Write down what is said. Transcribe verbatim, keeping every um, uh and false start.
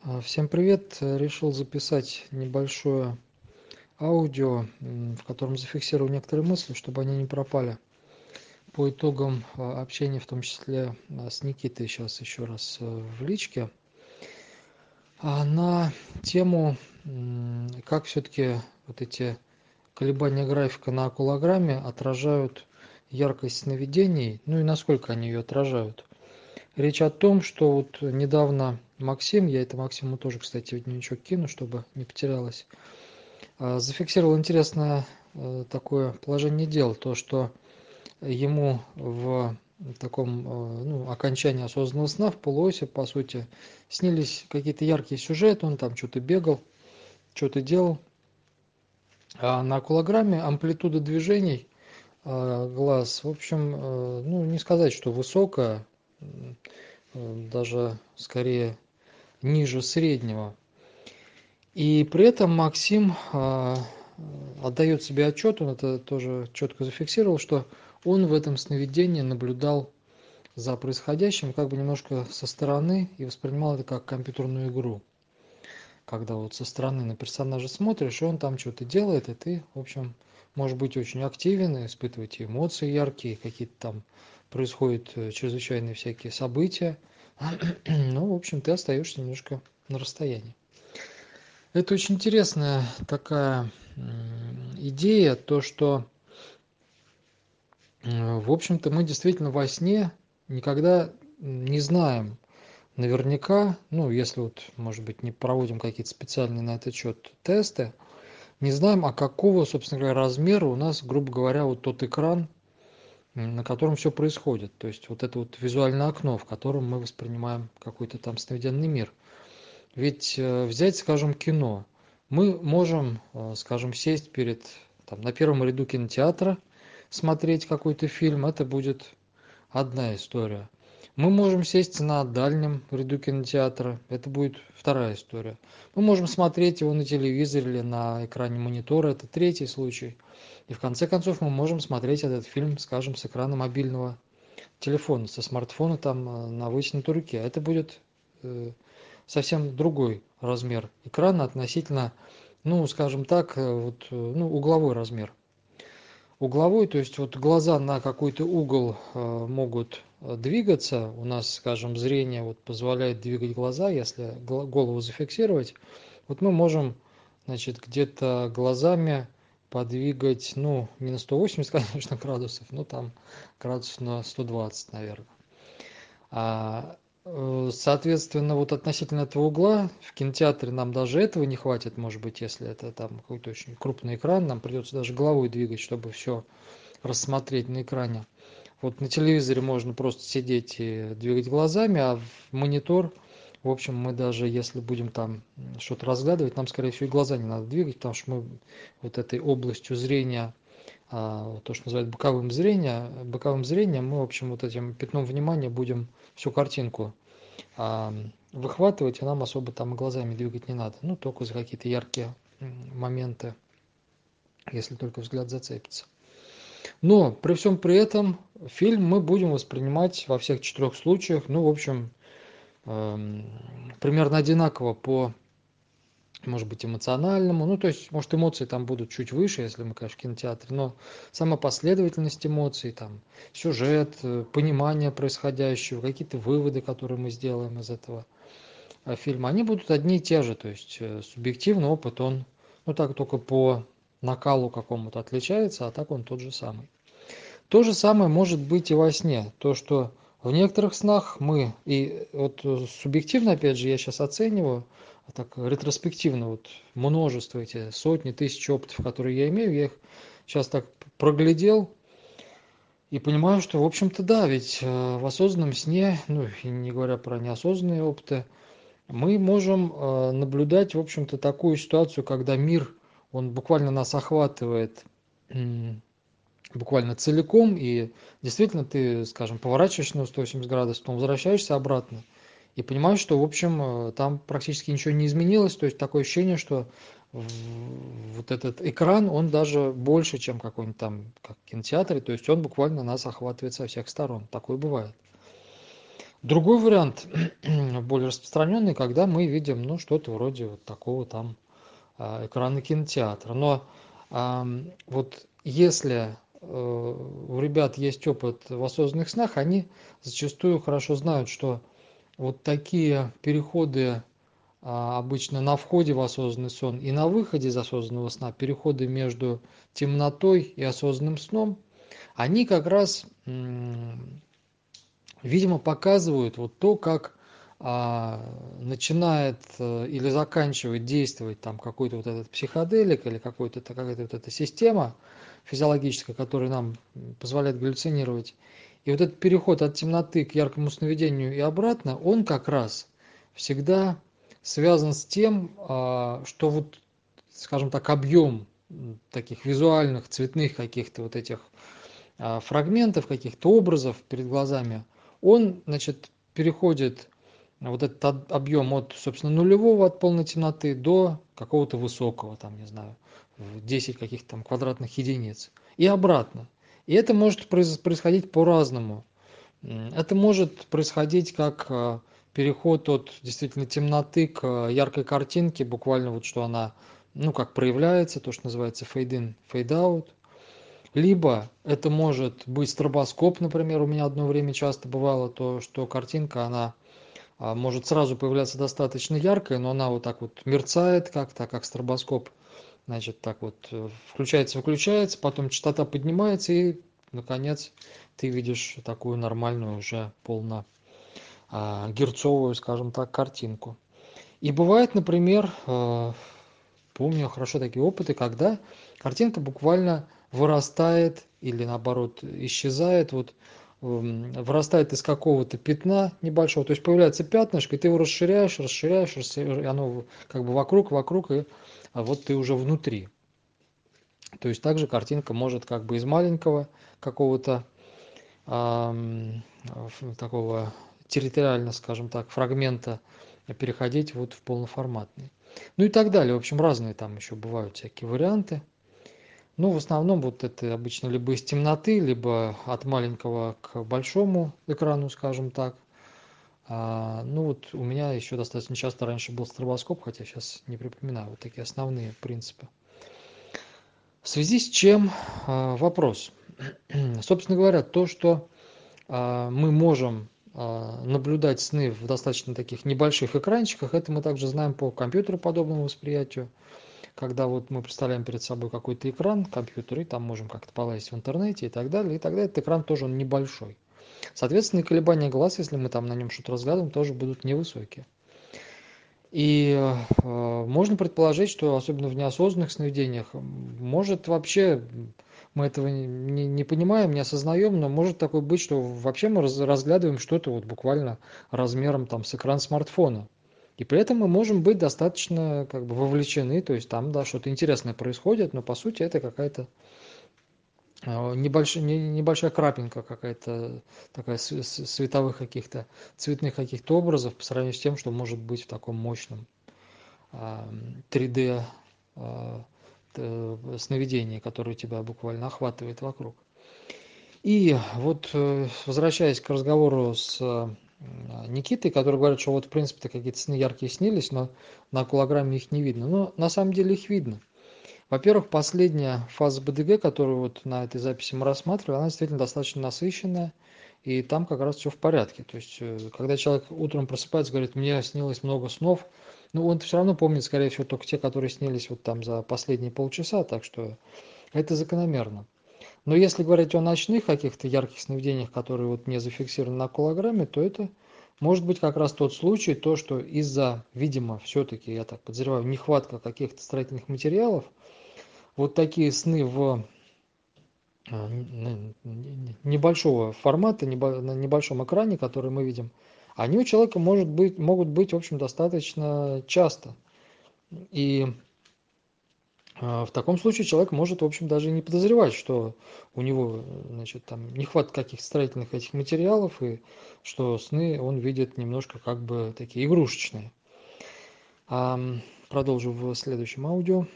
А, Всем привет! Решил записать небольшое аудио, м, в котором зафиксирую некоторые мысли, чтобы они не пропали. По итогам а, общения, в том числе а, с Никитой, сейчас еще раз э, в личке, а, на тему, м, как все-таки вот эти колебания графика на окулограмме отражают яркость сновидений, ну и насколько они ее отражают. Речь о том, что вот недавно Максим, я это Максиму тоже, кстати, в дневничок кину, чтобы не потерялось, а, зафиксировал интересное э, такое положение дел, то, что ему в таком э, ну, окончании осознанного сна, в полуосе, по сути, снились какие-то яркие сюжеты, он там что-то бегал, что-то делал. А на окулограмме амплитуда движений э, глаз, в общем, э, ну, не сказать, что высокая, м, э, даже скорее ниже среднего. И при этом Максим а, отдает себе отчет, он это тоже четко зафиксировал, что он в этом сновидении наблюдал за происходящим как бы немножко со стороны и воспринимал это как компьютерную игру. Когда вот со стороны на персонажа смотришь, и он там что-то делает, и ты, в общем, можешь быть очень активен, и испытывать эмоции яркие, какие-то там происходят э, чрезвычайные всякие события. Ну, в общем, ты остаешься немножко на расстоянии. Это очень интересная такая идея, то, что, в общем-то, мы действительно во сне никогда не знаем наверняка, ну, если вот, может быть, не проводим какие-то специальные на этот счет тесты, не знаем, а какого, собственно говоря, размера у нас, грубо говоря, вот тот экран, на котором все происходит. То есть вот это вот визуальное окно, в котором мы воспринимаем какой-то там сновиденный мир. Ведь э, взять, скажем, кино. Мы можем, э, скажем, сесть перед, там, на первом ряду кинотеатра, смотреть какой-то фильм, это будет одна история. Мы можем сесть на дальнем ряду кинотеатра, это будет вторая история. Мы можем смотреть его на телевизоре или на экране монитора, это третий случай. И в конце концов мы можем смотреть этот фильм, скажем, с экрана мобильного телефона, со смартфона там э, на вытянутой руке. Это будет э, совсем другой размер экрана относительно, ну, скажем так, э, вот, э, ну, угловой размер. Угловой, то есть вот глаза на какой-то угол э, могут э, двигаться. У нас, скажем, зрение вот позволяет двигать глаза, если гла- голову зафиксировать. Вот мы можем, значит, где-то глазами подвигать, ну, не на сто восемьдесят, конечно, градусов, но там градусов на сто двадцать, наверное. А, э, соответственно, вот относительно этого угла в кинотеатре нам даже этого не хватит, может быть, если это там какой-то очень крупный экран, нам придется даже головой двигать, чтобы все рассмотреть на экране. Вот на телевизоре можно просто сидеть и двигать глазами, а в монитор, в общем, мы даже если будем там что-то разглядывать, нам, скорее всего, и глаза не надо двигать, потому что мы вот этой областью зрения, а, то, что называют боковым зрением, боковым зрением, мы, в общем, вот этим пятном внимания будем всю картинку а, выхватывать, и нам особо там и глазами двигать не надо. Ну, только за какие-то яркие моменты, если только взгляд зацепится. Но при всем при этом фильм мы будем воспринимать во всех четырех случаях, ну, в общем, эм, примерно одинаково по, может быть, эмоциональному. Ну, то есть, может, эмоции там будут чуть выше, если мы, конечно, в кинотеатре, но сама последовательность эмоций, там, сюжет, э, понимание происходящего, какие-то выводы, которые мы сделаем из этого э, фильма, они будут одни и те же. То есть, э, субъективный опыт, он, ну, так только по накалу какому-то отличается, а так он тот же самый. То же самое может быть и во сне. То, что в некоторых снах мы, и вот э, субъективно, опять же, я сейчас оцениваю, а так ретроспективно, вот множество эти, сотни, тысячи опытов, которые я имею, я их сейчас так проглядел и понимаю, что, в общем-то, да, ведь э, в осознанном сне, ну, и не говоря про неосознанные опыты, мы можем э, наблюдать, в общем-то, такую ситуацию, когда мир, он буквально нас охватывает буквально целиком, и действительно ты, скажем, поворачиваешься на сто восемьдесят градусов, потом возвращаешься обратно и понимаешь, что, в общем, э, там практически ничего не изменилось, то есть такое ощущение, что в- вот этот экран, он даже больше, чем какой-нибудь там, как в кинотеатре, то есть он буквально нас охватывает со всех сторон, такое бывает. Другой вариант, более распространенный, когда мы видим, ну, что-то вроде вот такого там а, экрана кинотеатра. Но ам, вот если э, у ребят есть опыт в осознанных снах, они зачастую хорошо знают, что вот такие переходы а, обычно на входе в осознанный сон и на выходе из осознанного сна, переходы между темнотой и осознанным сном, они как раз, м, видимо, показывают вот то, как а, начинает э, или заканчивает действовать там какой-то вот этот психоделик или какой-то какая-то вот эта система физиологическая, которая нам позволяет галлюцинировать. И вот этот переход от темноты к яркому сновидению и обратно, он как раз всегда связан с тем, а, что вот, скажем так, объем таких визуальных, цветных каких-то вот этих а, фрагментов, каких-то образов перед глазами, он, значит, переходит вот этот об- объем от, собственно, нулевого от полной темноты до какого-то высокого, там, не знаю, в десять каких-то там квадратных единиц. И обратно. И это может произ- происходить по-разному. М, Это может происходить как а, переход от действительно темноты к а, яркой картинке, буквально вот что она, ну, как проявляется, то, что называется fade in, fade out. Либо это может быть стробоскоп, например, у меня одно время часто бывало, то, что картинка, она а, может сразу появляться достаточно яркая, но она вот так вот мерцает как-то, как стробоскоп, значит, так вот э, включается-выключается, потом частота поднимается и, наконец, ты видишь такую нормальную уже полно а, герцовую, скажем так, картинку. И бывает, например, э, помню хорошо такие опыты, когда картинка буквально вырастает или наоборот исчезает, вот м, вырастает из какого-то пятна небольшого, то есть появляется пятнышко, и ты его расширяешь, расширяешь, расширяешь, и оно как бы вокруг, вокруг, и а вот ты уже внутри. То есть также картинка может как бы из маленького какого-то ам, ф- такого территориально, скажем так, фрагмента переходить вот в полноформатный. Ну и так далее. В общем, разные там еще бывают всякие варианты. Ну, в основном вот это обычно либо из темноты, либо от маленького к большому экрану, скажем так. А, ну вот у меня еще достаточно часто раньше был стробоскоп, хотя сейчас не припоминаю вот такие основные принципы. В связи с чем а, вопрос? Собственно говоря, то, что а, мы можем а, наблюдать сны в достаточно таких небольших экранчиках, это мы также знаем по компьютероподобному восприятию, когда вот мы представляем перед собой какой-то экран компьютера, и там можем как-то полазить в интернете и так далее, и тогда этот экран тоже он небольшой. Соответственно, и колебания глаз, если мы там на нем что-то разглядываем, тоже будут невысокие. И э, можно предположить, что особенно в неосознанных сновидениях, может вообще, мы этого не, не, не понимаем, не осознаем, но может такое быть, что вообще мы раз- разглядываем что-то вот буквально размером там с экран смартфона. И при этом мы можем быть достаточно как бы вовлечены, то есть там, да, что-то интересное происходит, но по сути это какая-то а, небольш- не- небольшая крапинка какая-то такая с- с- световых каких-то, цветных каких-то образов по сравнению с тем, что может быть в таком мощном а, три дэ а, т- сновидении, которое тебя буквально охватывает вокруг. И вот э, возвращаясь к разговору с э, Никитой, который говорит, что вот в принципе-то какие-то сны яркие снились, но на кулограмме их не видно. Но на самом деле их видно. Во-первых, последняя фаза бэ дэ гэ, которую вот на этой записи мы рассматривали, она действительно достаточно насыщенная, и там как раз все в порядке. То есть, э, когда человек утром просыпается, говорит, мне снилось много снов, ну, он все равно помнит, скорее всего, только те, которые снились вот там за последние полчаса, так что это закономерно. Но если говорить о ночных каких-то ярких сновидениях, которые вот не зафиксированы на колограмме, то это может быть как раз тот случай, то, что из-за, видимо, все-таки, я так подозреваю, нехватка каких-то строительных материалов, вот такие сны в а, н- н- небольшого формата, небо- на небольшом экране, который мы видим, они у человека может быть, могут быть, в общем, достаточно часто. И а, в таком случае человек может, в общем, даже и не подозревать, что у него, значит, там нехватка каких-то строительных этих материалов, и что сны он видит немножко как бы такие игрушечные. Ам, Продолжу в следующем аудио.